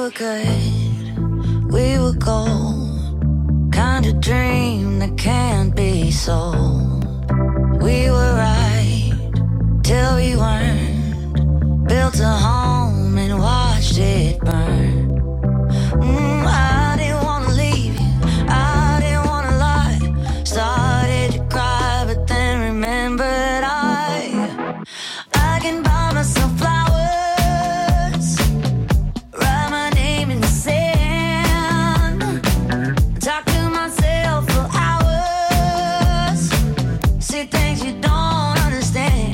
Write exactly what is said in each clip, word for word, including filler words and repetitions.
were good, we were gold. Kind of dream that can't be sold. We were right till we weren't. Built a home and watched it burn. Mm, I didn't wanna leave you, I didn't wanna lie. Started to cry, but then remembered I I can buy myself flowers, write my name in the sand, talk to myself for hours, say things you don't understand.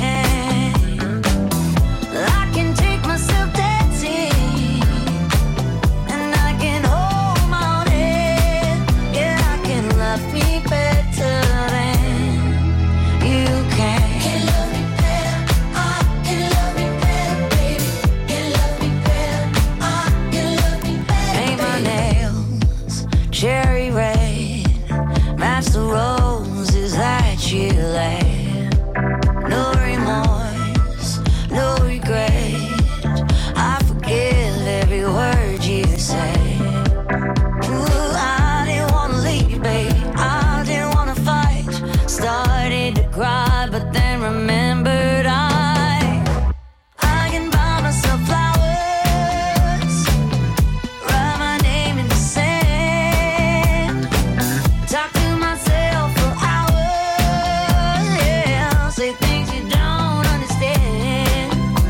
I can take myself dancing, and I can hold my own head. Yeah, I can love me better than you can. Can love me better, I can love me better, baby. Can love me better, I can love me better. Paint my nails cherry red, match the roses that you laid. No remorse, no regret. I forgive every word you say. Ooh, I didn't wanna leave you, baby. I didn't wanna fight. Started to cry, but then remembered I I can buy myself flowers, write my name in the sand, talk to myself for hours. Yeah, say things you don't understand.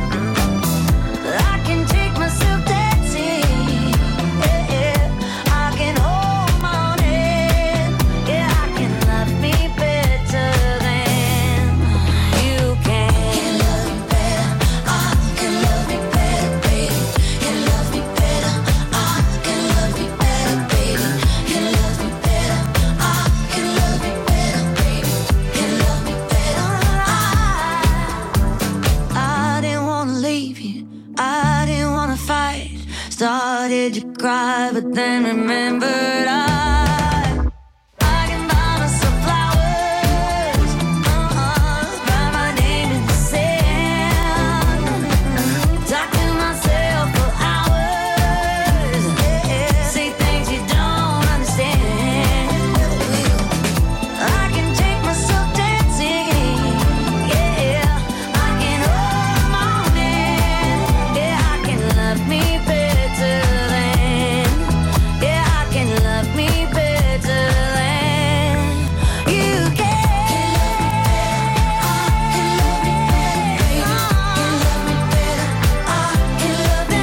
I can take myself dancing. Yeah, yeah. I can hold my own head. Yeah, I can love me better than you can. Can love me better, I can love me better, baby. Can love me better, I can love me better, baby. Can love me better, I can love me better, baby. Can love me better, I I didn't wanna leave you, I didn't wanna fight. Started to cry, but then remembered I I can buy myself flowers, uh-uh, write my name in the sand, talk to myself for hours. Yeah, say things you don't understand. I can take myself dancing. Yeah, I can hold my own hand. Yeah, I can love me better than. Yeah, I can love me better than you can. Can love me better, I can love me better, baby. Can love me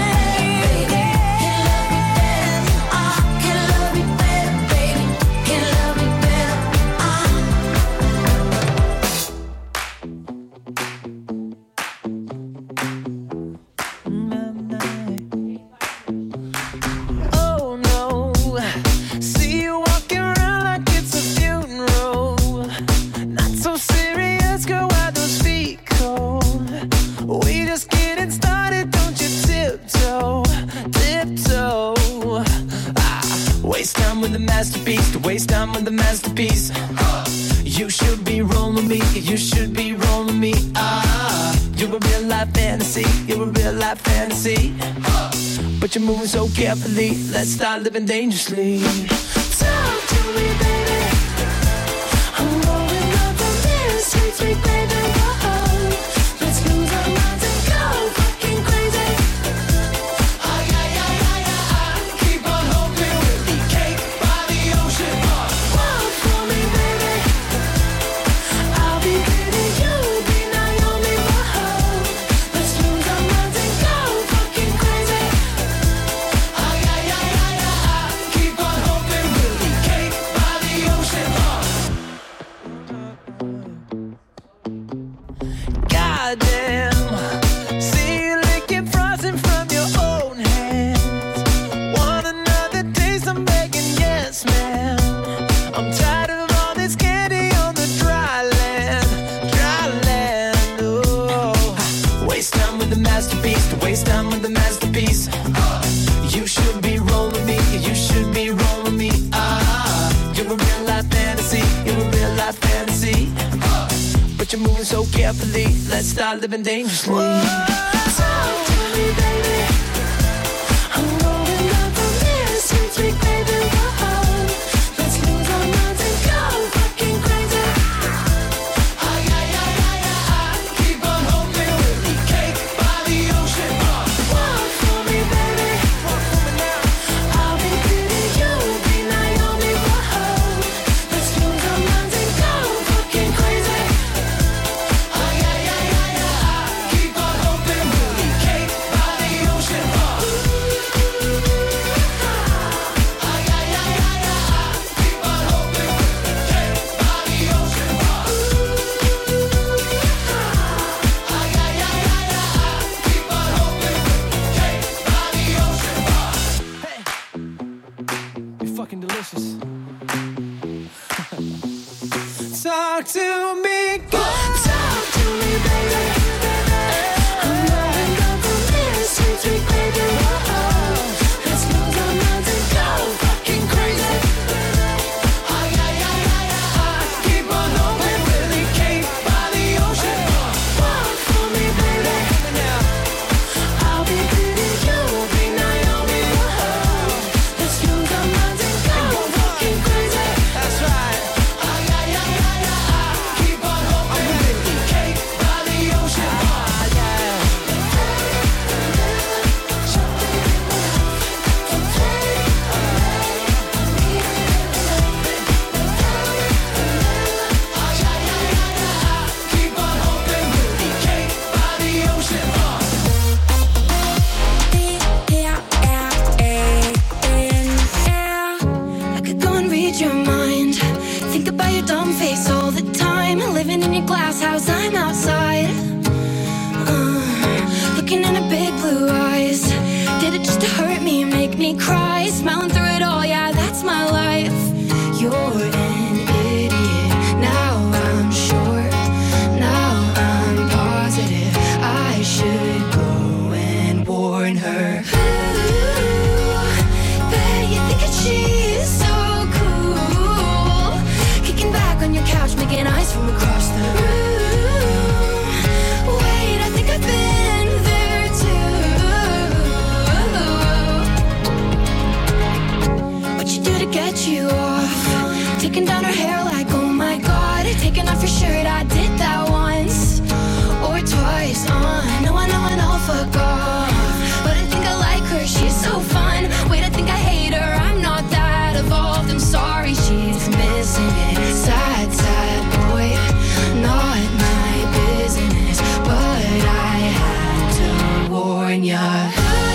better, baby. Can love me better, I Oh no, see you walking around like it's a funeral. Not so serious, girl, why those feet cold? We just getting started, don't you tiptoe, tiptoe. Ah, waste time with the masterpiece, to waste time with the masterpiece. You should be rolling me, you should be rolling me. Ah, you're a real life fantasy, you're a real life fantasy. But you're moving so carefully, let's start living dangerously. Talk to me, baby. I'm rolling up on this sweet, sweet baby. Whoa. Let's lose our minds and go fucking crazy. Ay, ay, ay, ay, ay, ay. Keep on hoping we'll be cake by the ocean. Walk for me, baby. I'll be pretty, you'll be Naomi. Whoa. Let's lose our minds and go fucking crazy. Ay, ay, ay, ay, ay, ay. Keep on hoping we'll be cake by the ocean. Goddamn. See you licking frosting from your own hands. Want another taste? I'm begging, yes, ma'am. I'm tired of all this candy on the dry land, dry land. Oh, waste time with the masterpiece, to waste time with the masterpiece. You should be rolling me, you should be rolling me. Ah, you're a real life fantasy, you're a real life fantasy. But you're moving so carefully, let's start living dangerously. Talk to me, baby. I'm rolling up. delicious. Talk to me, girl. Talk to me, baby. I'm rolling up the mirror, sweet, sweet baby. Let's lose our minds and go fucking crazy. Ay, ay, ay, ay, ay. Keep on hoping we'll be cake by the ocean. Walk for me, baby. I'll be pretty, you'll be Naomi. Let's lose our minds and go fucking crazy. That's right. Ay, ay, ay, ay, ay. Keep on hoping we'll be cake by the ocean. Ah, yeah. Keep on hoping we'll be cake by the ocean. I could go and read your mind. Think about your dumb face all the time. Living in your glass house, I'm outside. Uh, looking in her big blue eyes. Did it just to hurt me, make me cry? Smiling through it all, yeah, that's my life. You're an idiot. Now I'm sure. Now I'm positive. I should go and warn her. Bet you think that she's so cool. Kicking back on your couch, making eyes from across the room. Wait, I think I've been there too. What you do to get you off? Taking down her hair like, oh my god. Taking off your shirt, I did that once or twice. Uh, no, I know, I know, fuck off. But I think I like her, she's so fun. Wait, I think I hate her, I'm not that evolved. I'm sorry, she's missing it. Sad, sad boy, not my business. But I had to warn ya.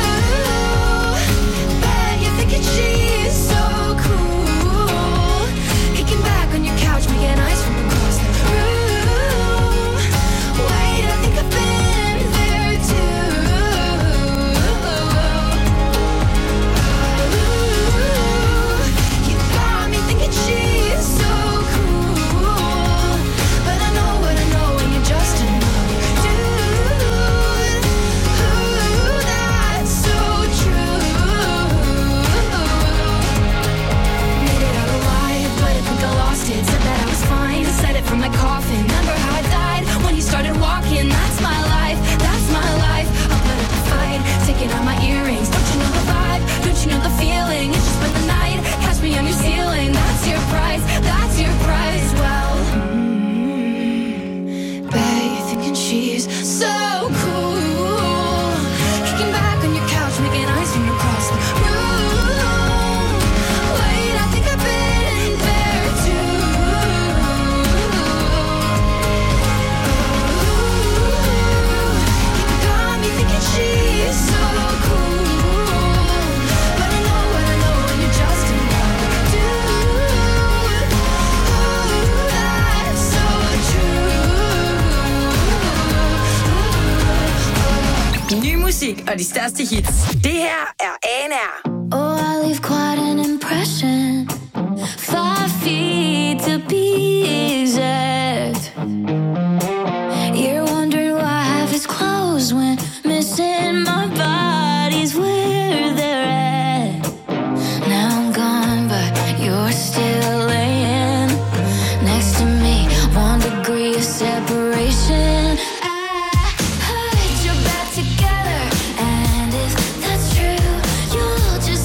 Bet you're thinking she's so cool. Kicking back on your couch, making eyes from across the room. Wait, I think I've been there too. You got me thinking she's so cool. But I know what I know, and you're just another dude. Ooh, that's so true. Made it out alive, but I think I lost it. Said that I was fine, said it from my coffin. Remember how I died when you started walking? That's my life, that's my life. I'll put up a fight, taking out my earrings. Don't you know the vibe? Don't you know the feeling? It's just been the night, catch me on your ceiling. That's your price, that's your price. Well, mm, bet you're thinking she's so cool. Kicking back on your couch, making eyes from across the room. Wait, I think I've been there too. You got me thinking she's so cool. But I know what I know, and you're just another dude. Ooh, that's so true. Ny musik og de største hits. Det her er A and R. Oh, I leave quite an impression. Five feet to be exact. You're wondering why half is closed when missing my body's where they're at. Now I'm gone, but you're still laying next to me. One degree of separation. I put your back together, and if that's true, you'll just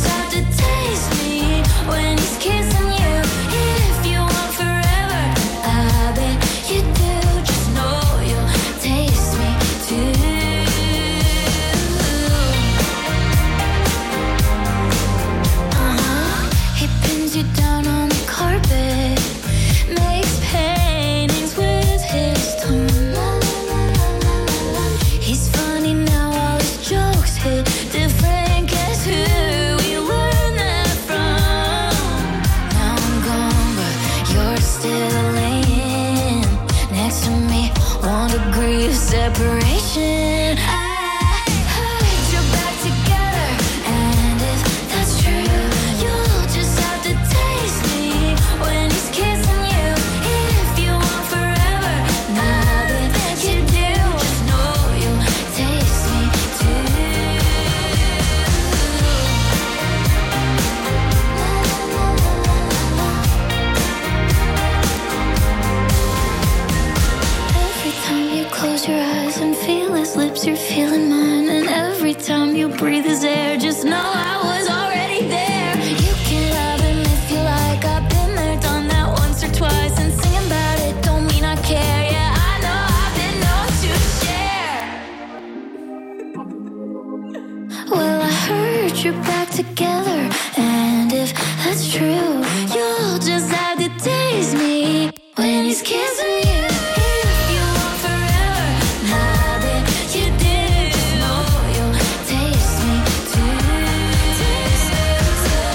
And if that's true, you'll just have to taste me when he's kissing you. If you want forever, now that you do, know you'll taste me too. Taste me too.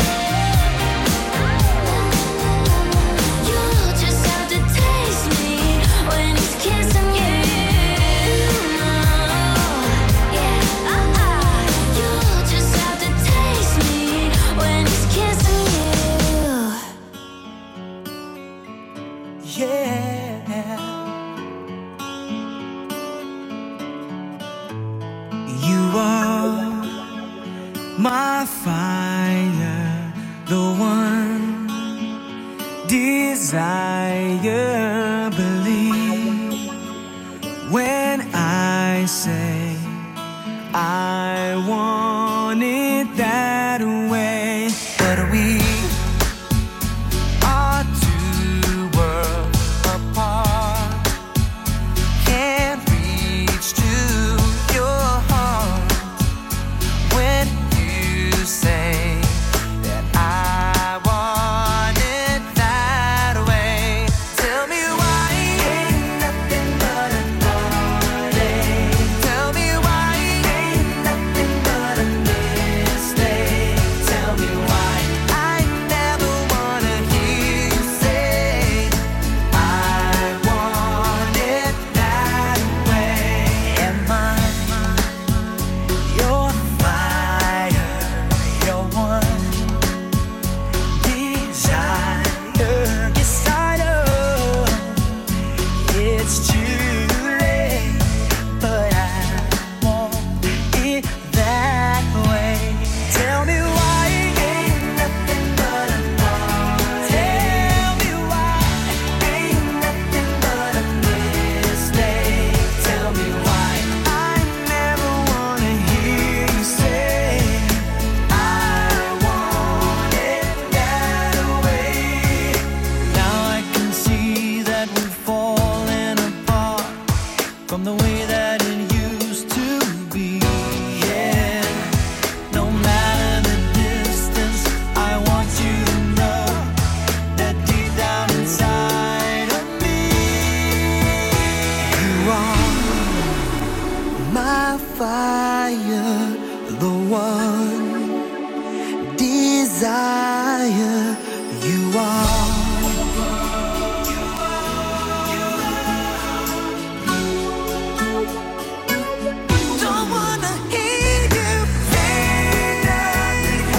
You'll just have to taste me when he's kissing you. Yeah, uh-uh. You'll just have to taste me when he's kissing you. Yeah. You are my fire, the one desire. Believe when I say I want it that way. But we are two worlds apart. Can't reach to your heart when you say that I want it that way. Tell me why ain't nothing but a heartache. Tell me why ain't nothing but a mistake. Tell me why I never wanna hear you say I want it that way. Am I your fire, your one desire? Yes, I know it's too late, but I want it that way. Tell me why ain't nothing but a heartache. Tell me why ain't nothing but a mistake. Tell me why I never wanna hear you say I want it that way. Now I can see that we've fallen apart from the way that it used to be. Yeah, no matter the distance, I want you to know that deep down inside of me, you are my fire, the one desire. You are. Don't wanna hear you say nothing.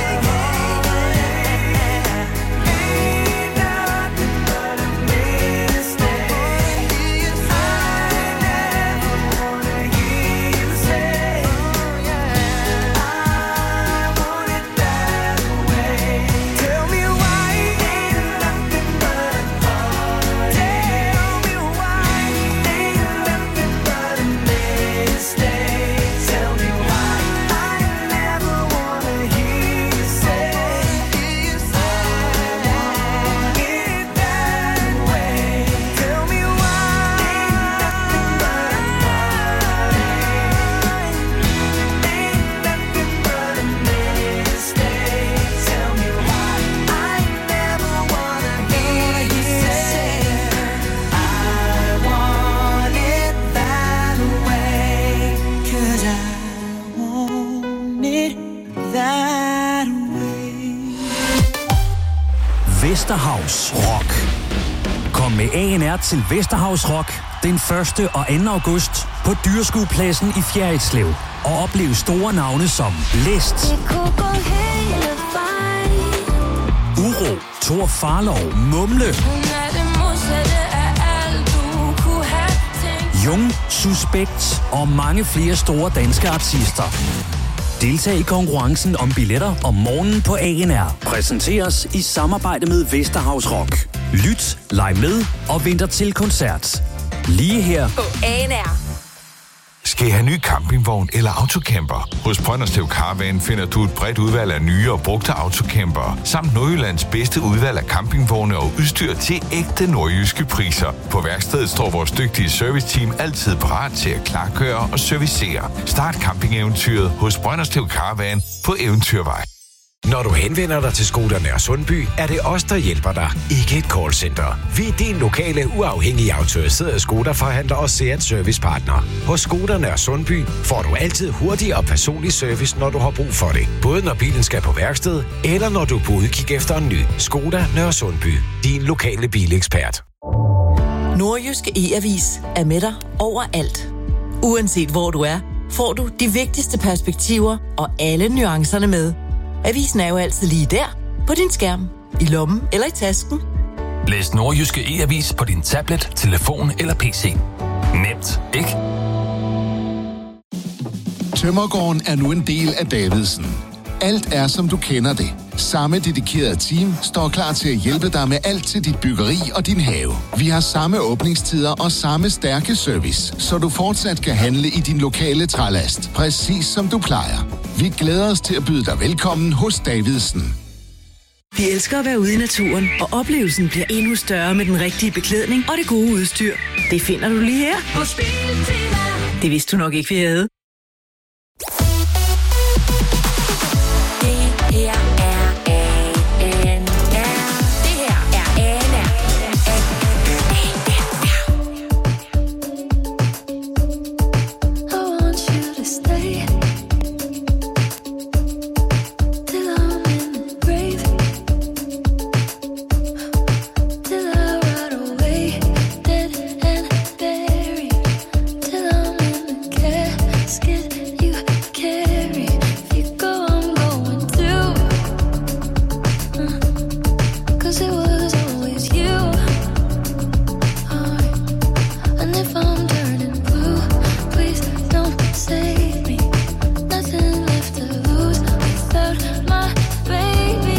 Ain't nothing but a mistake. I never wanna hear you say I want it that way. Tell me why ain't nothing but a heartache. Tell me why ain't nothing but a mistake. Tell me why I never wanna hear you say I want it that way. Tell me why ain't nothing but a heartache. Ain't nothing but a mistake. Tell me why I never wanna hear you say I want it that way. 'Cause I want it that way. Vesterhavs Rock. Kom med A N R til Vesterhavs Rock den første og anden august på Dyrskuepladsen i Fjerritslev. Og oplev store navne som Blæst, Det kunne gå helt vejen. Uro, Thor Farlov, Mumle, Hun er det modsatte af alt du kunne have tænkt. Jung, Suspekt og mange flere store danske artister. Deltag i konkurrencen om billetter om morgenen på A N R. Præsenteres i samarbejde med Vesterhavs Rock. Lyt, leg med og vinter til koncert. Lige her På A N R. Skal I have ny campingvogn eller autocamper? Hos Brønderslev Caravan finder du et bredt udvalg af nye og brugte autocamper, samt Nordjyllands bedste udvalg af campingvogne og udstyr til ægte nordjyske priser. På værkstedet står vores dygtige serviceteam altid parat til at klargøre og servicere. Start campingeventyret hos Brønderslev Caravan på Eventyrvej. Når du henvender dig til Skoda Nørre Sundby, er det os, der hjælper dig, ikke et callcenter. Vi er din lokale, uafhængige autoriserede Skoda-forhandler og Seat Servicepartner. Hos Skoda Nørre Sundby får du altid hurtig og personlig service, når du har brug for det. Både når bilen skal på værksted, eller når du er på udkig efter en ny. Skoda Nørre Sundby. Din lokale bilekspert. Nordjyske E-Avis er med dig overalt. Uanset hvor du er, får du de vigtigste perspektiver og alle nuancerne med. Avisen er jo altid lige der, på din skærm, i lommen eller i tasken. Læs Nordjyske E-Avis på din tablet, telefon eller P C. Nemt, ikke? Tømmergården er nu en del af Davidsen. Alt er, som du kender det. Samme dedikerede team står klar til at hjælpe dig med alt til dit byggeri og din have. Vi har samme åbningstider og samme stærke service, så du fortsat kan handle i din lokale trælast, præcis som du plejer. Vi glæder os til at byde dig velkommen hos Davidsen. Vi elsker at være ude i naturen, og oplevelsen bliver endnu større med den rigtige beklædning og det gode udstyr. Det finder du lige her på Biltema. Det vidste du nok ikke, vi havde. Det her er A N R. Det her er A N R. I want you to stay till I'm in the grave, till I rot away, dead and buried, till I'm in the casket you carry. If you go, I'm going too, uh, 'cause it was always you. Alright. And if I'm turning blue, please don't save me. Nothing left to lose without my baby.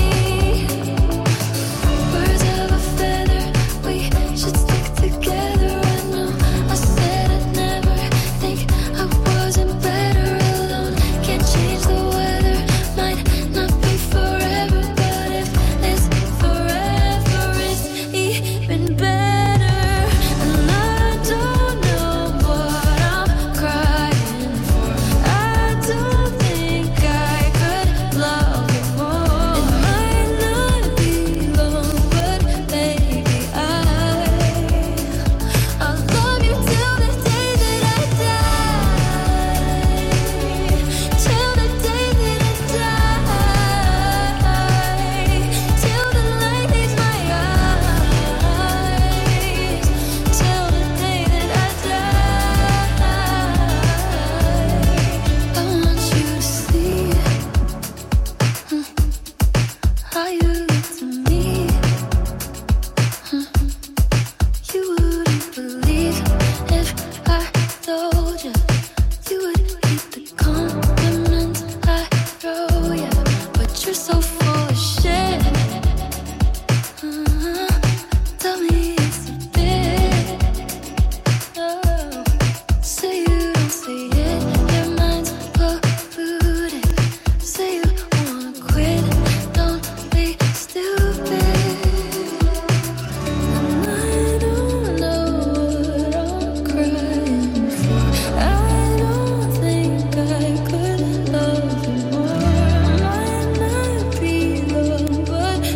Birds of a feather, we should stick together. I know I said I'd never think I wasn't better alone. Can't change the weather, might not be forever, but if it's forever, it's even better. And I don't know what I'm crying for. I don't think I could love you more. It might not be long, but baby, I I'll love you till the day that I die. Till the day that I die. Till the light leaves my eyes. Till the day that I die. I want you to see hmm, how you look to me. Hmm, You wouldn't believe if I told you. You would hate the compliments I throw you, but you're so full of shit. Uh, Tell me it's a bit. Oh, say you don't say it. Your mind's polluted. Say you wanna quit. Don't be stupid. And I don't know what I'm crying for. I don't think I could love you more. Might not be long, but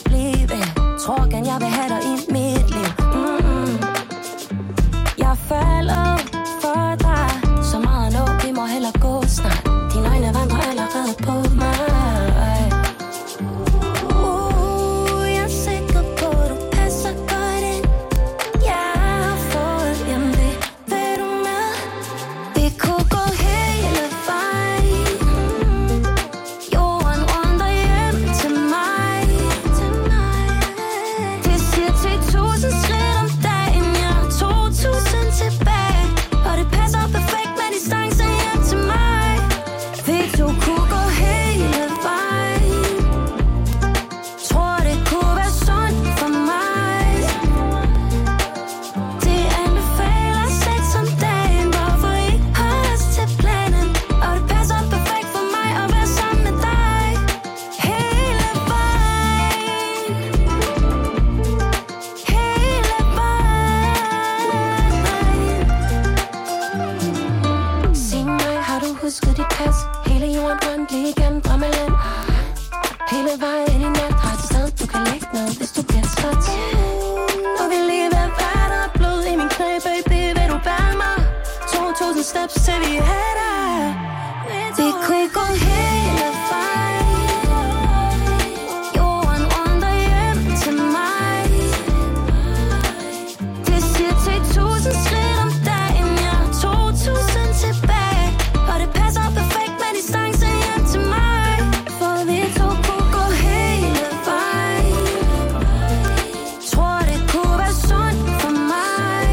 blive. Tror gerne jeg vil have dig i mit liv. Mm-mm. Jeg falder for dig. Så meget nå, vi må hellere gå snart. Dine øjne vandrer allerede på mig. Uh, jeg er sikker på, du passer godt ind. Jeg har fået hjemme. Vil du med? Vi kunne gå hele vejen. Jorden rundt og hjem til mig. Det siger ti tusind skridt om dagen. Jeg har to tusind tilbage. Og det passer perfekt med distance hjem til mig. Vi to kunne gå hele vejen. Tror det kunne være sundt for mig. Det anbefaler sex om dagen. Hvorfor I har os til planen. Og det passer perfekt for mig at være sammen med dig. Hele vejen. Hele vejen. Sig mig, har du husket dit pas? Hele jorden rundt lige igennem drømmeland. Hele vejen i nat har et sted, du kan lægge ned, hvis du bliver træt. Og vi lige ved hvad der er blod i min knæ, baby, vil du bære mig? to tusind steps til vi er der. Vi kunne gå hele vejen. Jorden rundt og hjem til mig. Det siger ti tusind skridt om dagen. Jeg har to tusind tilbage. Og det passer perfekt med distance hjem til mig. For vi to kunne gå hele vejen. Tror det kunne være sundt for mig.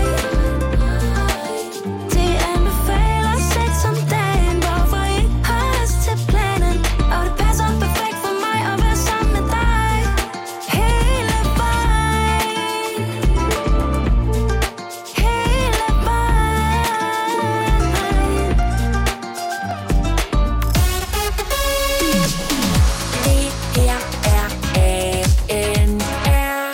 Det anbefaler sex om dagen. Hvorfor I har os til planen. Og det passer perfekt for mig at være sammen med dig. Hele vejen. Hele Det her er A N R.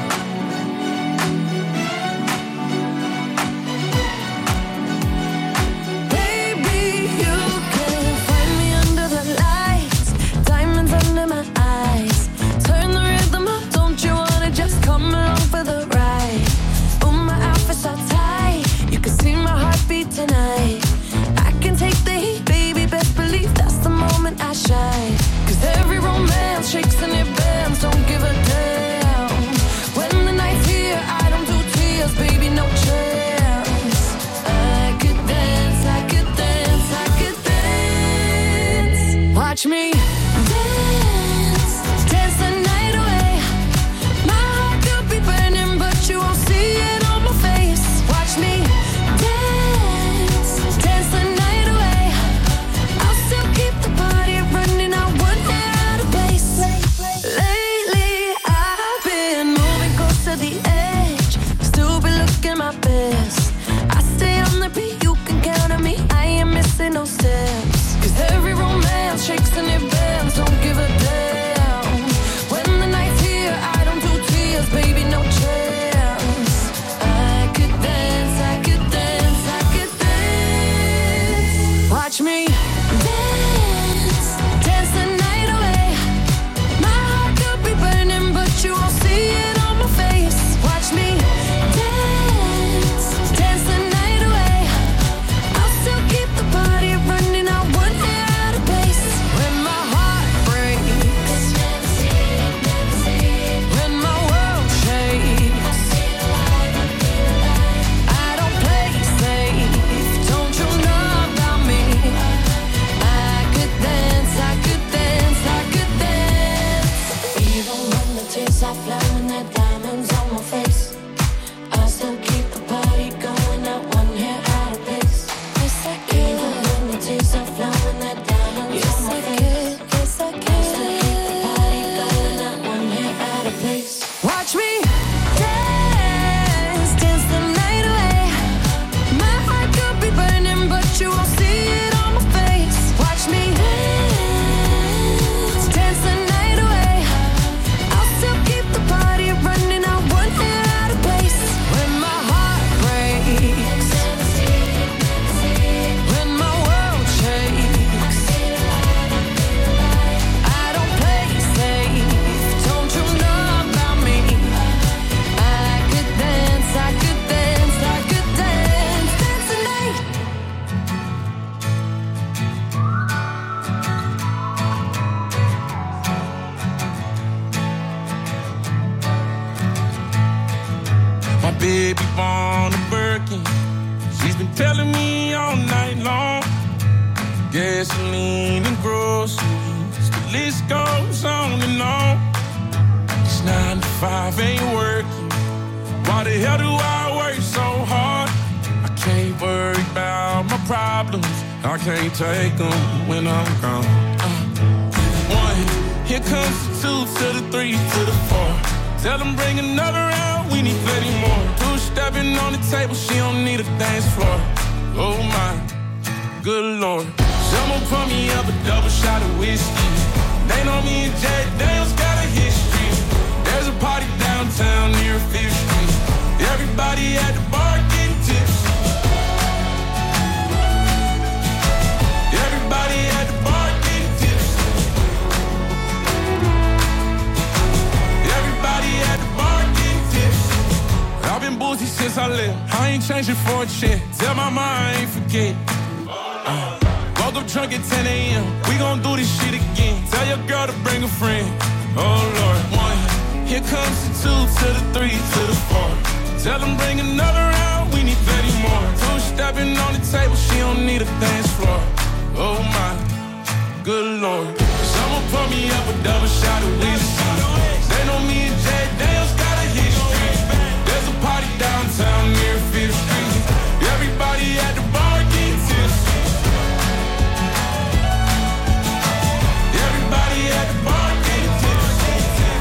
Baby, you can find me under the lights. Diamonds under my eyes. Turn the rhythm up, don't you wanna just come along for the ride? Oh, my outfit's so tight, you can see my heartbeat tonight. I can take the heat, baby, best believe that's the moment I shine. Cause every romance shakes and it bends, don't give a damn. When the night's here, I don't do tears, baby, no chance. I could dance, I could dance, I could dance. Watch me dance, dance the night away. My heart could be burning, but you won't see it on my face. Watch me dance, dance the night away. I'll still keep the party running, I wouldn't get out of place. Lately, I've been moving close to the edge, still be looking my best. I stay on the beat, you can count on me, I ain't missing no steps. Cause every romance shakes and it bends, don't give a damn. When the night's here, I don't do tears, baby, no chance. I could dance, I could dance, I could dance. Watch me dance, dance the night away. My heart could be burning, but you won't see it on my face. Watch me dance, dance the night away. I'll still keep the party running, I wouldn't get out of place. When my heart breaks, when my world shakes, I don't play safe, don't you know about me? I could dance, I could dance, I could dance. Even when the tears are flowing, the diamonds on my face, I still keep the party going, not one hair out of place. Yes, I can. Even when the tears are flowing, the diamonds on my face, yes, I can. I still keep the party going, not one hair out of place. Watch me dance, dance the night away. My heart could be burning, but you won't see it on my face. Watch me dance, dance the night away. I'll still keep the party running, I wouldn't get out baby born a Birkin. She's been telling me all night long. Gasoline and groceries, the list goes on and on. It's nine to five, ain't working. Why the hell do I work so hard? I can't worry about my problems. I can't take them when I'm gone. Uh, one, here comes the two to the three to the four. Tell them bring another round, we need plenty more. Two stepping on the table, she don't need a dance floor. Oh my, good Lord. Someone pour me up a double shot of whiskey. They know me and Jack Daniels got a history. There's a party downtown near Fifth Street. Everybody at the bar getting tipsy. Everybody at the bar getting tipsy. Everybody at the bar getting tipsy. I've been boozy since I left. I ain't changing for a check. Tell my mom I ain't forget. Uh, woke up drunk at ten a.m. We gon' do this shit again. Tell your girl to bring a friend. Oh Lord, one. Here comes the two to the three to the four. Tell them bring another round, we need plenty more. Two stepping on the table, she don't need a dance floor. Oh my, good Lord. Someone pour me up a double shot of whiskey. They know me and Jack Daniels got a history. There's a party downtown near Fifth Street. Everybody at the bar getting tipsy. Everybody at the bar getting tipsy.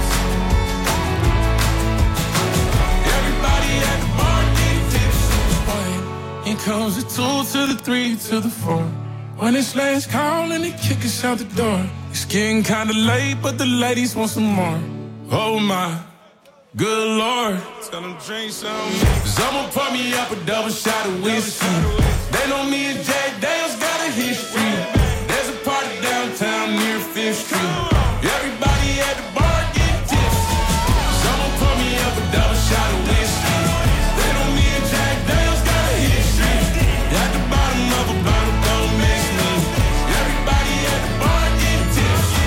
Everybody at the bar getting tipsy. Here comes the two to the three to the four. When it's last call and they kick us out the door. It's getting kinda late, but the ladies want some more. Oh my, good Lord. Tell them drink some. Someone pour me up a double shot of whiskey. They know me and Jack Daniels got a history. There's a party downtown near Fifth Street. Everybody at the bar getting tipsy. Someone pour me up a double shot of whiskey. They know me and Jack Daniels got a history. At the bottom of a bottle, don't mix me. Everybody at the bar getting tipsy.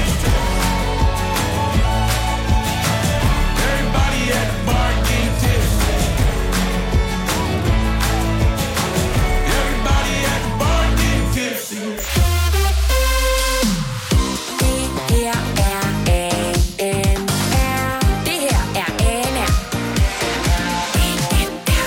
Everybody at the bar getting tipsy. Everybody at the bar getting tipsy. Det her er A N R. Det her er A N R. A N R.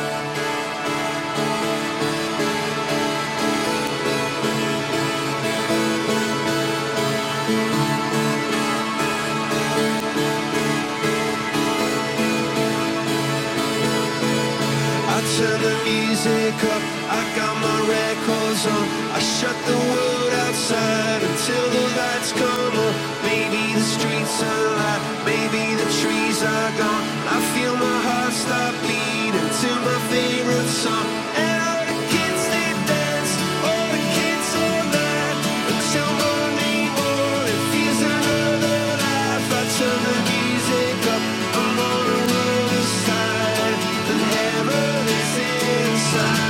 I turn the music up, I got my records on. I shut the world outside until the lights come on. Maybe the streets are alive, maybe the trees are gone. I feel my heart stop beating to my favorite song. And all the kids they dance, all the kids all night until morning, morning feels another life. I turn the music up, I'm on the road aside, and heaven is inside.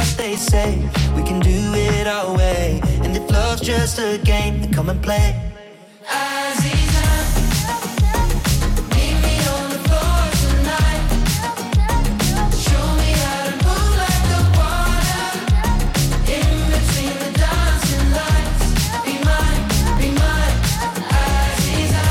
what they say. We can do it our way. And if love's just a game, then come and play. Aziza, meet me on the floor tonight. Show me how to move like the water. In between the dancing lights. Be mine, be mine, Aziza.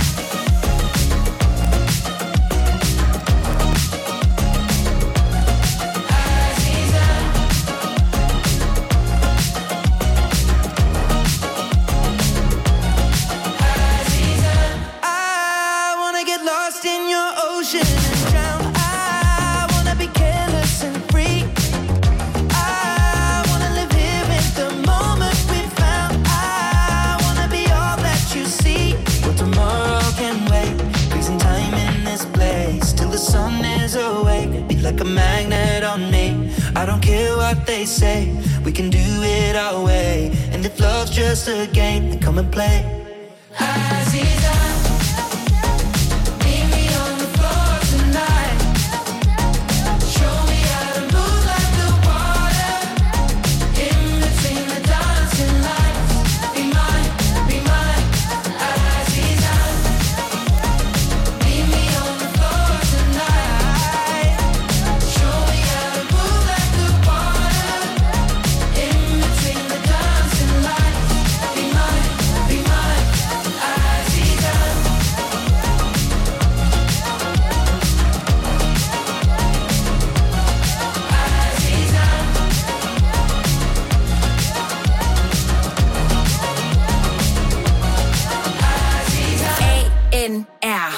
Like a magnet on me. I don't care what they say. We can do it our way. And if love's just a game, then come and play. Aziza, meet me on the floor tonight. Show me how to move like the water. In between the dancing lights. Be mine, be mine, Aziza. Meet me on the floor tonight. Show me how to move like the water. In between the dancing lights. Be mine, be mine, Aziza. A N R.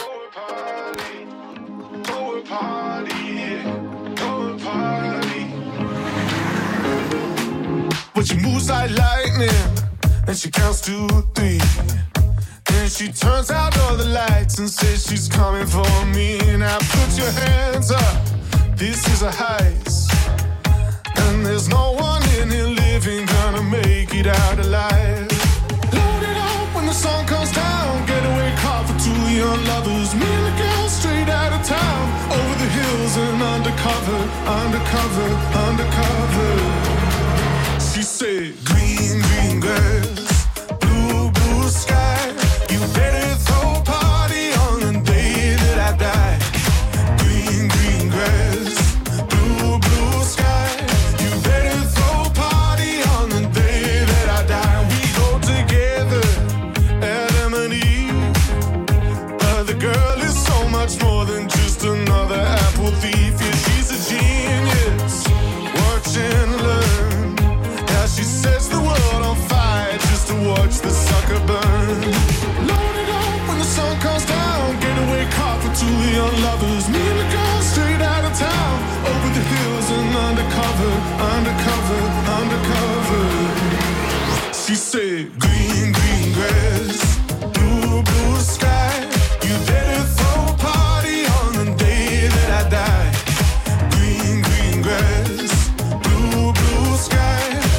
But she moves like lightning, and she counts to three. Then she turns out all the lights and says she's coming for me. Now put your hands up, this is a heist. And there's no one in here living gonna make it out alive. Load it up when the sun comes down. Getaway car for two young lovers. Me and the girl straight out of town. Over the hills and undercover, undercover, undercover. She said, green, green grass, blue, blue sky. You better throw a party on the day that I die. Green, green grass, blue, blue sky. You better throw a party on the day that I die. We go together, Adam and Eve. But the girl is so much more than just another apple thief. Yeah, she's a genius. Watch and learn. She sets the world on fire just to watch the sucker burn. Load it up when the sun comes down. Getaway car for two young lovers. Me and the girl straight out of town. Over the hills and undercover, undercover, undercover. She said, green, green grass, blue, blue sky. You better throw a party on the day that I die. Green, green grass, blue, blue sky.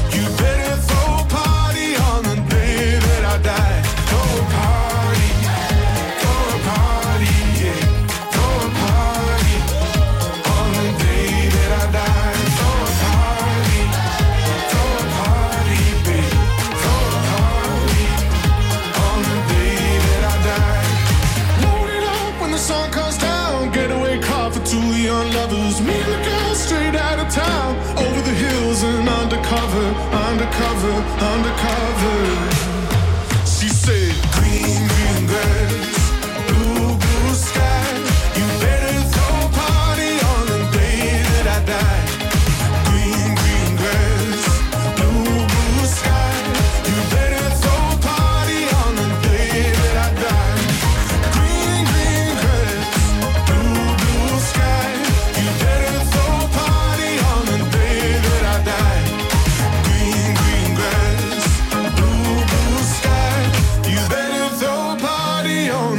Lovers, me and the girl straight out of town. Over the hills and undercover, undercover, undercover. She said, green, green grass, blue, blue sky. You better throw a party on the day that I die. Green, green grass, blue, blue sky. You better throw a party on the day that I die. Green, green grass, blue, blue sky. You better throw a party on the day that I die. Green, green grass, blue, blue sky. You better throw a party on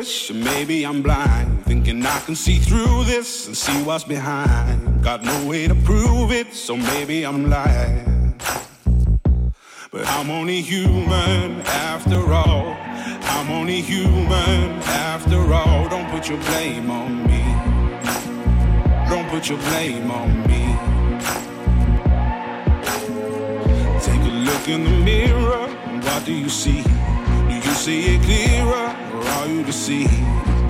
switch, and maybe I'm blind, thinking I can see through this and see what's behind. Got no way to prove it, so maybe I'm lying. But I'm only human after all. I'm only human after all. Don't put your blame on me. Don't put your blame on me. Take a look in the mirror, and what do you see? Do you see it clearer, or are you deceived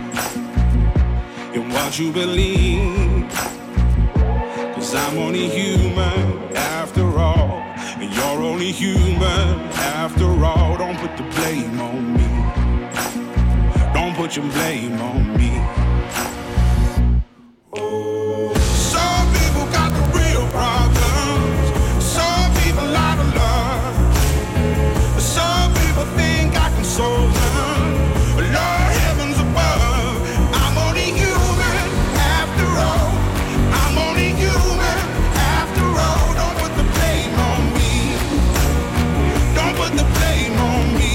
in what you believe? 'Cause I'm only human after all, and you're only human after all. Don't put the blame on me. Don't put your blame on me. Some people got the real problems. Some people out of love. Some people think I can solve them. Lord, heavens above, I'm only human after all. I'm only human after all. Don't put the blame on me. Don't put the blame on me.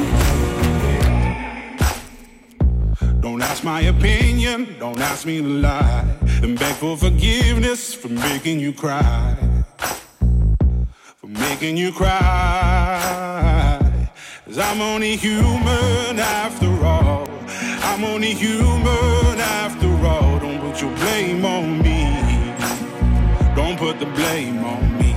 Don't ask my opinion, don't ask me to lie, and beg for forgiveness for making you cry, for making you cry. 'Cause I'm only human after all. I'm only human after all. Don't put your blame on me. Don't put the blame on me.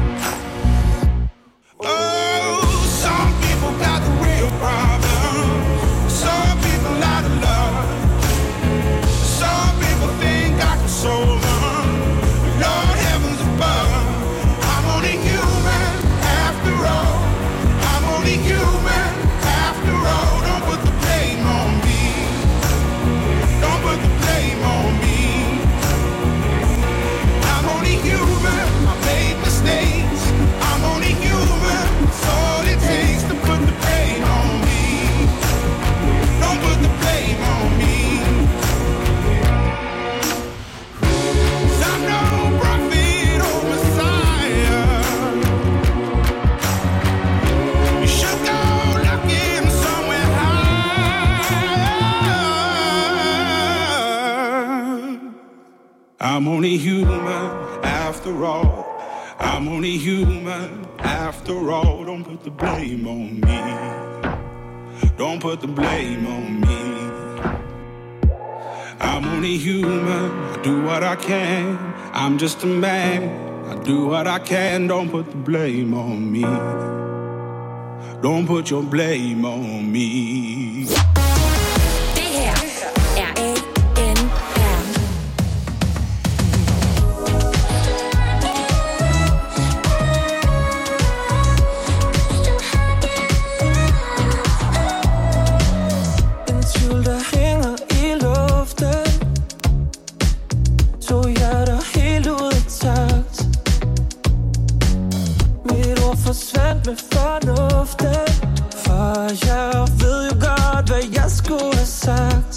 Oh, some people got the real problems. Some people out of love. Some people think I can solve them. Lord, heavens above, I'm only human after all. I'm only human after all. Don't put the blame on me. Don't put the blame on me. I'm only human. I made mistakes. I'm only human. It's all it takes to put the blame on me. Don't put the blame on me. 'Cause I'm no prophet or Messiah. You should go looking somewhere higher. I'm only human after all. I'm only human after all. Don't put the blame on me. Don't put the blame on me. I'm only human. I do what I can. I'm just a man. I do what I can. Don't put the blame on me. Don't put your blame on me. Det her er A N R. En tvivl, der hænger i luften. To hjerter helt ud af takt. Mit ord forsvandt med fornuften. For jeg ved jo godt, hvad jeg skulle have sagt.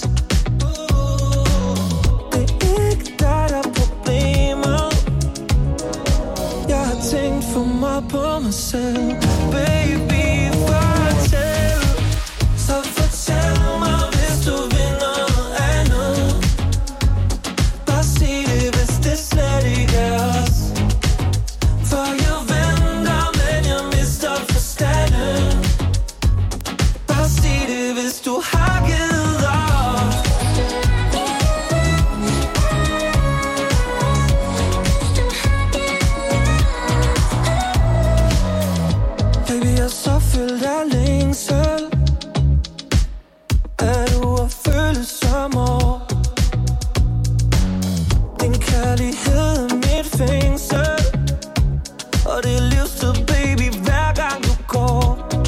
Det er ikke dig, der er problemet. Jeg har tænkt for meget på mig selv. Baby, fortæl. Så fortæl mig, hvis du vil noget andet. Bare sig det, hvis det slet ikke er os. For jeg venter, men jeg mister forstanden. Bare sig det, hvis du har givet op. Baby, jeg er så fyldt af længsel. Er du at føle som år? Din kærlighed er mit fængsel. Og det er livstid, baby, hver gang du går.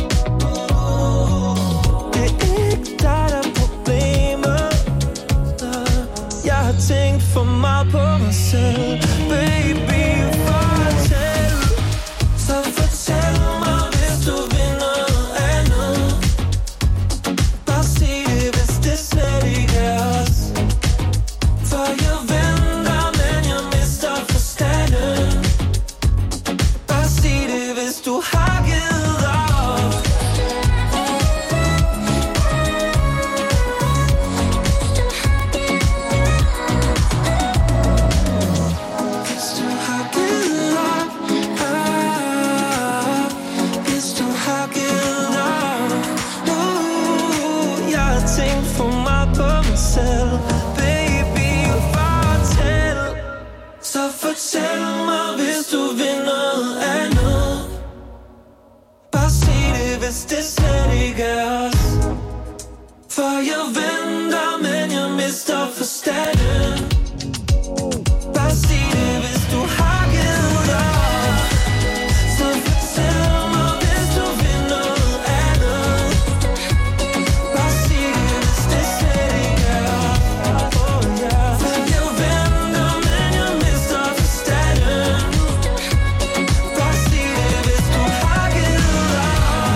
Det er ikke dig, der er problemet. Jeg har tænkt for meget på mig selv. Baby, fortæl. Så fortæl mig, hvis du vil noget andet. Bare sig det, hvis det slet ikke er os. For jeg venter, men jeg mister forstanden. Bare sig det, hvis du har givet op. hvis det slet ikke er os. For jeg venter, men jeg mister forstanden. Bare sig det, hvis du har givet op. Så fortæl mig, hvis du vil noget andet. Bare sig det, hvis det slet ikke er os. Oh, yeah. For jeg venter, men jeg mister forstanden. Bare sig det, hvis du har givet op.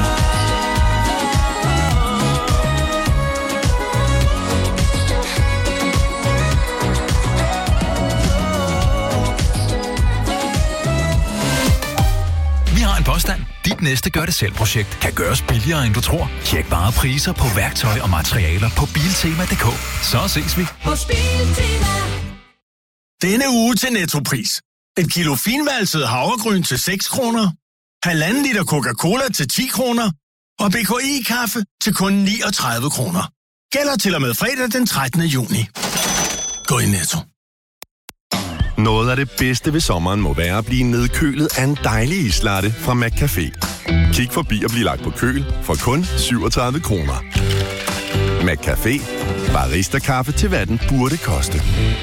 Vi har en påstand. Dit næste gør-det-selv-projekt kan gøres billigere, end du tror. Tjek bare priser på værktøj og materialer på biltema punktum d k. Så ses vi. Hos Biltema. Denne uge til Nettopris. Et kilo finvalset havregryn til seks kroner. Halvanden liter Coca-Cola til ti kroner. Og B K I-kaffe til kun niogtredive kroner. Gælder til og med fredag den trettende juni. Gå i Netto. Noget af det bedste ved sommeren må være at blive nedkølet af en dejlig islatte fra McCafé. Kig forbi og bliv lagt på køl for kun syvogtredive kroner. McCafé. Barista-kaffe til hvad den burde koste.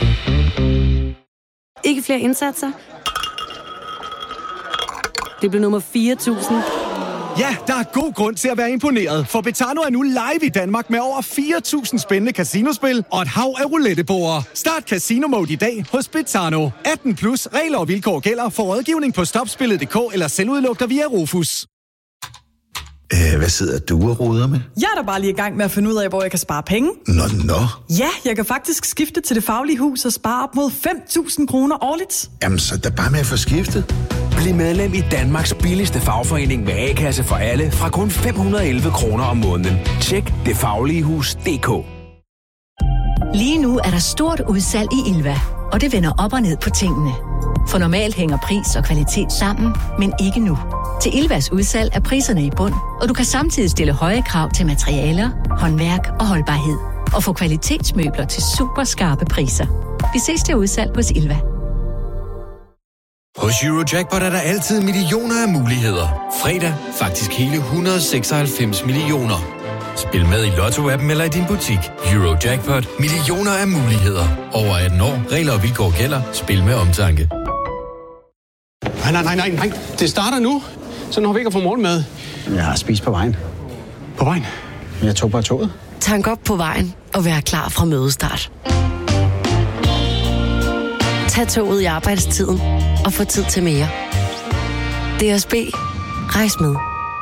Ikke flere indsatser? Det blev nummer fire tusind. Ja, der er god grund til at være imponeret, for Betano er nu live i Danmark med over fire tusind spændende casinospil og et hav af roulettebordere. Start Casino Mode i dag hos Betano. atten plus, regler og vilkår gælder for rådgivning på stopspillet punktum d k eller selvudluk dig via Rufus. Æh, hvad sidder du og roder med? Jeg er da bare lige i gang med at finde ud af, hvor jeg kan spare penge. Nå, nå. Ja, jeg kan faktisk skifte til Det Faglige Hus og spare op mod fem tusind kroner årligt. Jamen, så er der bare med at få skiftet. Bliv medlem i Danmarks billigste fagforening med A-kasse for alle fra kun fem hundrede og elleve kroner om måneden. Tjek det faglige hus punktum d k. Lige nu er der stort udsalg i Ilva, og det vender op og ned på tingene. For normalt hænger pris og kvalitet sammen, men ikke nu. Til Ilvas udsalg er priserne i bund, og du kan samtidig stille høje krav til materialer, håndværk og holdbarhed. Og få kvalitetsmøbler til super skarpe priser. Vi ses til udsalg hos Ilva. Hos Eurojackpot er der altid millioner af muligheder. Fredag faktisk hele et hundrede og seksoghalvfems millioner. Spil med i Lotto-appen eller i din butik. Eurojackpot. Millioner af muligheder. Over atten år. Regler og vilkår gælder. Spil med omtanke. Nej, nej, nej, nej, nej. Det starter nu. Så når vi ikke har fået morgenmad. Jeg har spist på vejen. På vejen? Jeg tog bare toget. Tank op på vejen og vær klar fra mødestart. Tag toget i arbejdstiden og få tid til mere. D S B. Rejs med.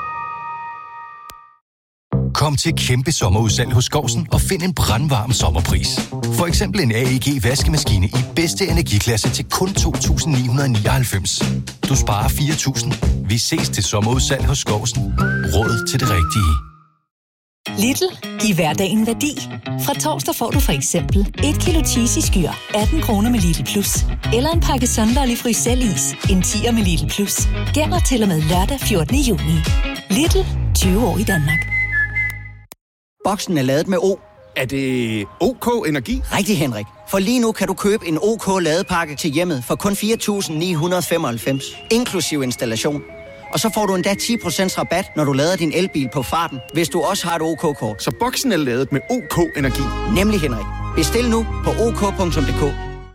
Kom til kæmpe sommerudsalg hos Skousen og find en brandvarm sommerpris. For eksempel en A E G vaskemaskine i bedste energiklasse til kun to tusind ni hundrede og nioghalvfems. Du sparer fire tusind. Vi ses til sommerudsalg hos Skousen. Råd til det rigtige. Lidl. Giv hverdagen værdi. Fra torsdag får du for eksempel et kilo cheese i skyr, atten kroner med Lidl Plus. Eller en pakke Sunderlig Frysellis, en tier med Lidl Plus. Gælder til og med lørdag fjortende juni. Lidl. tyve år i Danmark. Boksen er ladet med O. Er det OK Energi? Rigtig, Henrik. For lige nu kan du købe en OK ladepakke til hjemmet for kun fire tusind ni hundrede og femoghalvfems, inklusiv installation. Og så får du endda ti procent rabat, når du lader din elbil på farten, hvis du også har et OK-kort. Så boksen er ladet med OK Energi? Nemlig, Henrik. Bestil nu på ok punktum d k.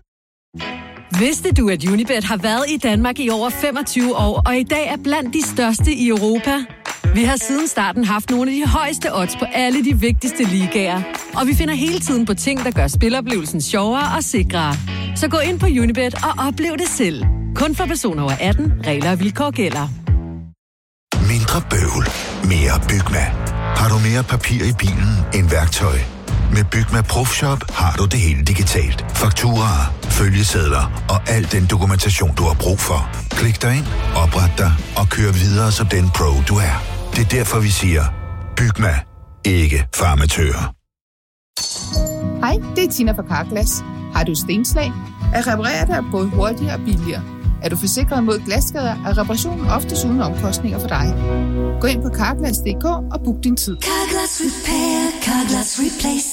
Vidste du, at Unibet har været i Danmark i over femogtyve år, og i dag er blandt de største i Europa? Vi har siden starten haft nogle af de højeste odds på alle de vigtigste ligaer. Og vi finder hele tiden på ting, der gør spiloplevelsen sjovere og sikrere. Så gå ind på Unibet og oplev det selv. Kun for personer over atten. Regler og vilkår gælder. Mindre bøvl. Mere Bygma. Har du mere papir i bilen end værktøj? Med Bygma Profshop har du det hele digitalt. Fakturaer, følgesedler og al den dokumentation, du har brug for. Klik dig ind, opret dig og kør videre som den pro, du er. Det er derfor, vi siger, Bygma. Ikke farmatører. Hej, det er Tina fra Carglass. Har du stenslag? At reparere det er både hurtigere og billigere. Er du forsikret mod glasskader, er reparationen oftest uden omkostninger for dig. Gå ind på carglass punktum d k og book din tid. Carglass Repair, Carglass Replace.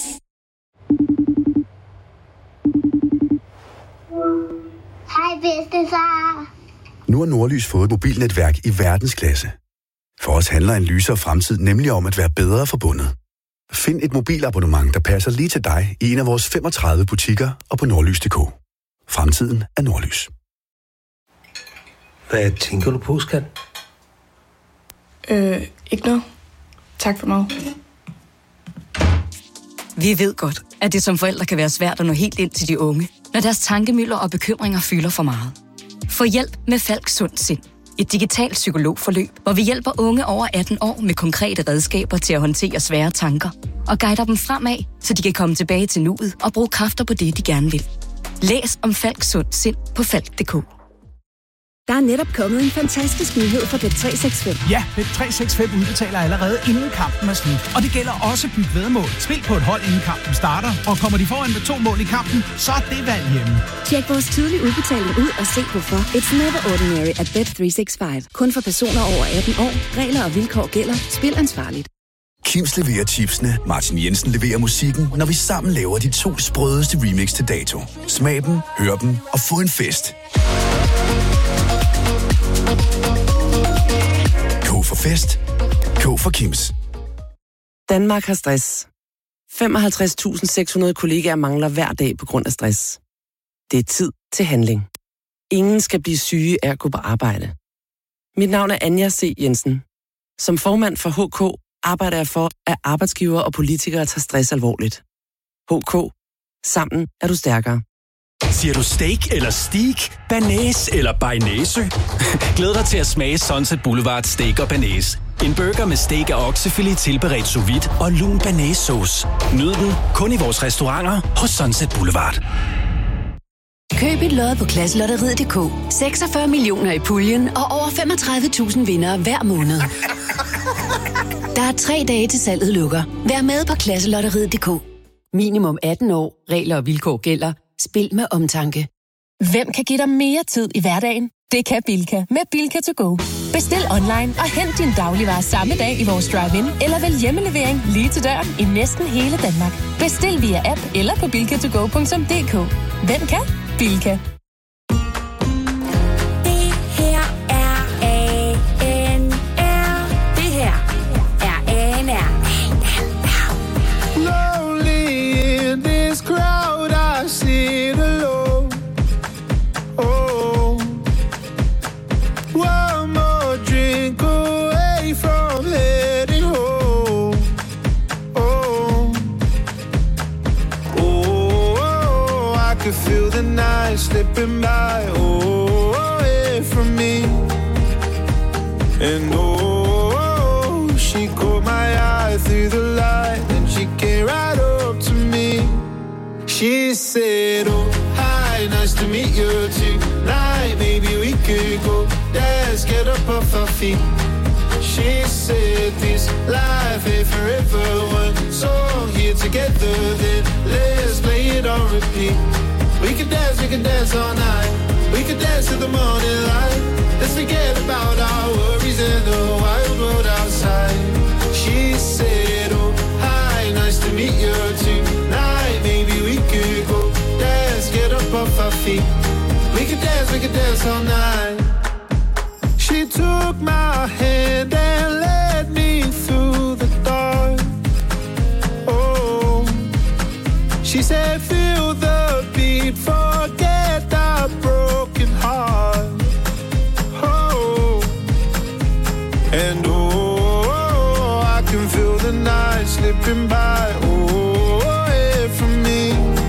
Hej bedstefar. Nu har Nordlys fået et mobilnetværk i verdensklasse. For os handler en lysere fremtid nemlig om at være bedre forbundet. Find et mobilabonnement, der passer lige til dig i en af vores femogtredive butikker og på nordlys punktum d k. Fremtiden er Nordlys. Hvad tænker du på, skat? Øh, ikke noget. Tak for noget. Vi ved godt, at det som forældre kan være svært at nå helt ind til de unge, når deres tankemylder og bekymringer fylder for meget. Få hjælp med Falk Sund Sind. Et digitalt psykologforløb, hvor vi hjælper unge over atten år med konkrete redskaber til at håndtere svære tanker og guider dem fremad, så de kan komme tilbage til nuet og bruge kræfter på det, de gerne vil. Læs om Falk Sund Sind på falk punktum d k. Der er netop kommet en fantastisk nyhed fra Bet tre seks fem. Ja, Bet tre seks fem udbetaler allerede inden kampen er slut. Og det gælder også byt væddemål. Spil på et hold inden kampen starter, og kommer de foran med to mål i kampen, så er det valg hjemme. Tjek vores tidlige udbetaling ud og se hvorfor. It's never ordinary at Bet tre seks fem. Kun for personer over atten år. Regler og vilkår gælder. Spil ansvarligt. Kims leverer chipsene, Martin Jensen leverer musikken, når vi sammen laver de to sprødeste remix til dato. Smag dem, hør dem og få en fest. K for fest. K for Kims. Danmark har stress. femoghalvtreds tusind seks hundrede kollegaer mangler hver dag på grund af stress. Det er tid til handling. Ingen skal blive syge af at gå på arbejde. Mit navn er Anja C. Jensen. Som formand for H K arbejder jeg for, at arbejdsgiver og politikere tager stress alvorligt. H K. Sammen er du stærkere. Siger du steak eller steak? Banæs eller bearnaise? Glæd dig til at smage Sunset Boulevard Steak og Banæs. En burger med steak og oksefilet tilberedt sous vide og lun banæssauce. Nyd den kun i vores restauranter hos Sunset Boulevard. Køb et lod på Klasselotteriet punktum d k. seksogfyrre millioner i puljen og over femogtredive tusind vindere hver måned. Der er tre dage til salget lukker. Vær med på Klasselotteriet punktum d k. Minimum atten år. Regler og vilkår gælder. Spil med omtanke. Hvem kan give dig mere tid i hverdagen? Det kan Bilka med Bilka to go. Bestil online og hent din dagligvarer samme dag i vores drive-in, eller vælg hjemmelevering lige til døren i næsten hele Danmark. Bestil via app eller på bilka to go punktum d k. Hvem kan? Bilka. Det her er A N R. Det her er A N R. Lonely in this crowd, I sit alone. Oh, one more drink away from heading home. Oh, oh, I could feel the night slipping by. Oh, away from me. And oh, she caught my eye through the light, and she came right up to me. She said, oh, hi, nice to meet you tonight. Maybe we could go dance, get up off our feet. She said this life ain't forever. One song here together, then let's play it on repeat. We could dance, we could dance all night. We could dance to the morning light. Let's forget about our worries and the wild world outside. She said, oh, hi, nice to meet you tonight. Maybe we could go dance, get up off our feet. We could dance, we could dance all night. She took my hand and led me through the dark. Oh, she said, feel the beat, forget the broken heart. Oh, and oh, I can feel the night slipping by. Oh, away from me.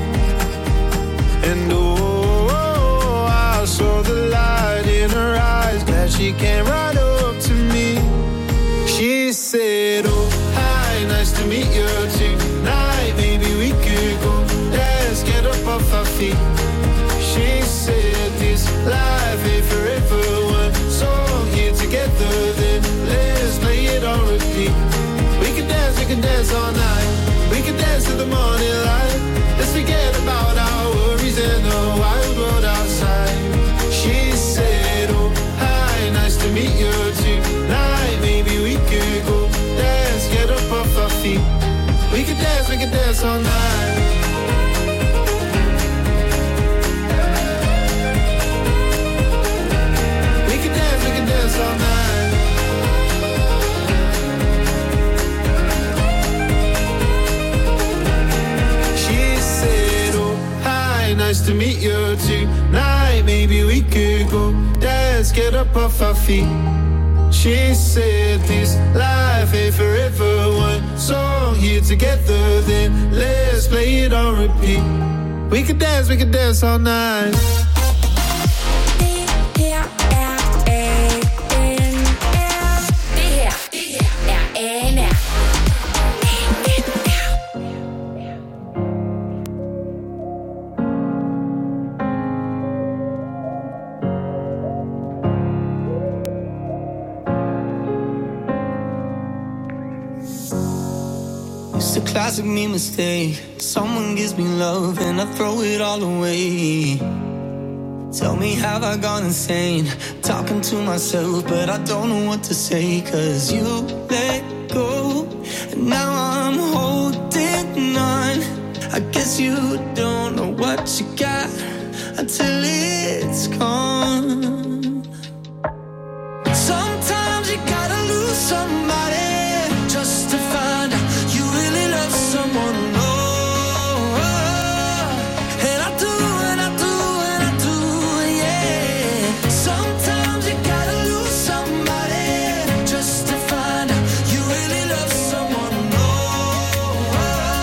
And oh, I saw the light in her eyes. Glad she came right up to me. She said, oh, hi, nice to meet you tonight. Maybe we could go dance, get up off our feet. She said this life ain't forever. One song here together, then let's play it on repeat. We can dance, we can dance all night. We can dance to the morning light. Let's forget about our worries and the wild world outside. She said, oh, hi, nice to meet you to meet you tonight. Maybe we could go dance, get up off our feet. She said this life ain't forever. One song here together, then let's play it on repeat. We could dance, we could dance all night. It's a classic me mistake. Someone gives me love and I throw it all away. Tell me, have I gone insane? Talking to myself, but I don't know what to say. Cause you let go, and now I'm holding on. I guess you don't know what you got until it's gone. Sometimes you gotta lose somebody just to find out you really love someone. Oh, and I do, and I do, and I do, yeah. Sometimes you gotta lose somebody just to find out you really love someone. Oh,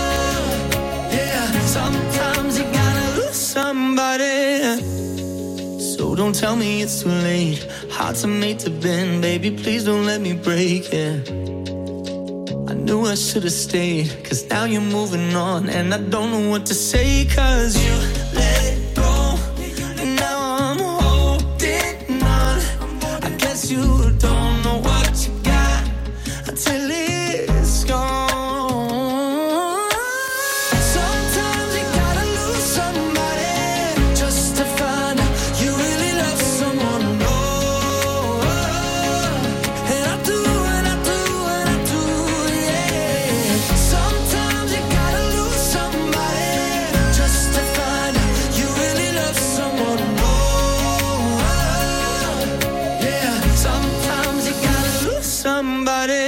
yeah. Sometimes you gotta lose somebody. So don't tell me it's too late. Hearts are made to bend, baby, please don't let me break it. I knew I should've stayed, cause now you're moving on. And I don't know what to say, cause you let go, and now I'm holding on. I guess you don't know what you got until it's gone. Sometimes you gotta lose somebody just to find out you really love someone. Oh, and I do, and I do, and I do, yeah. Sometimes you gotta lose somebody just to find out you really love someone. Oh, yeah. Sometimes you gotta lose somebody.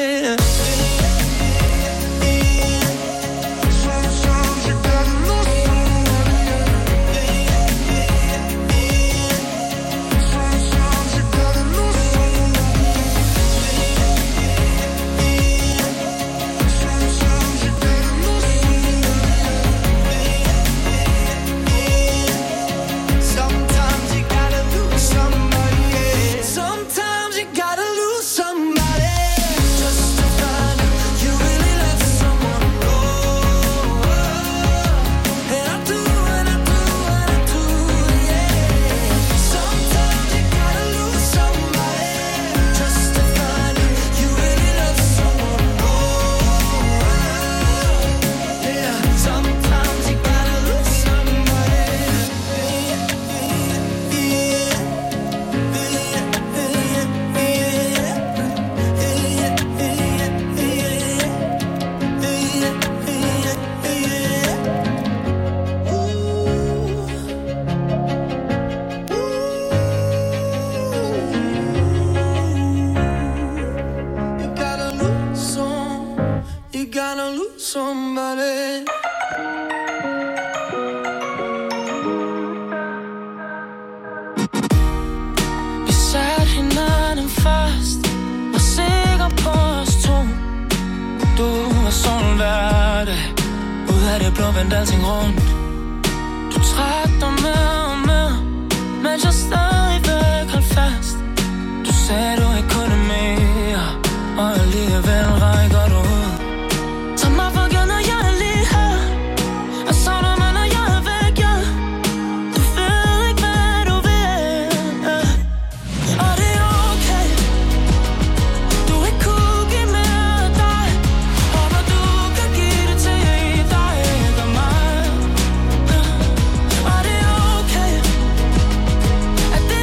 Sometimes you gotta lose somebody. Sometimes you gotta lose somebody just to find out you really love someone. Oh, and I do, and I do, and I do, yeah. Sometimes you gotta lose somebody just to find out you really love someone. Oh, yeah. Sometimes you gotta lose somebody. You gotta lose some, you gotta lose somebody. Vi satte hinanden først, var sikker på os to. Du var sådan hver dag, ud af det blå vendte alting rundt. Du trak dig med og med, mens jeg stadigvæk holdt fast. Du sagde du ikke kunne mere, og alligevel rækker du ud. Tag mig for givet, når jeg er lige her, og savner mig, når jeg er væk, ja. Du ved ikke, hvad du vil, ja. Og det er okay, du ikke kunne give mere af dig. Håber du kan give det til dig, ikke af mig, ja. Og det er okay, at det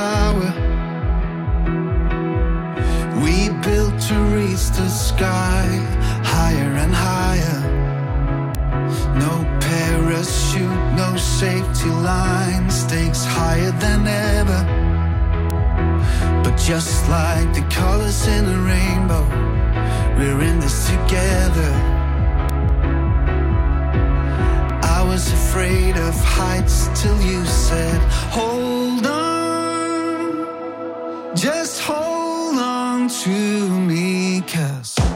tower we built to reach the sky, higher and higher. No parachute, no safety line, stakes higher than ever. But just like the colors in a rainbow, we're in this together. I was afraid of heights till you said, hold on, just hold on to me, 'cause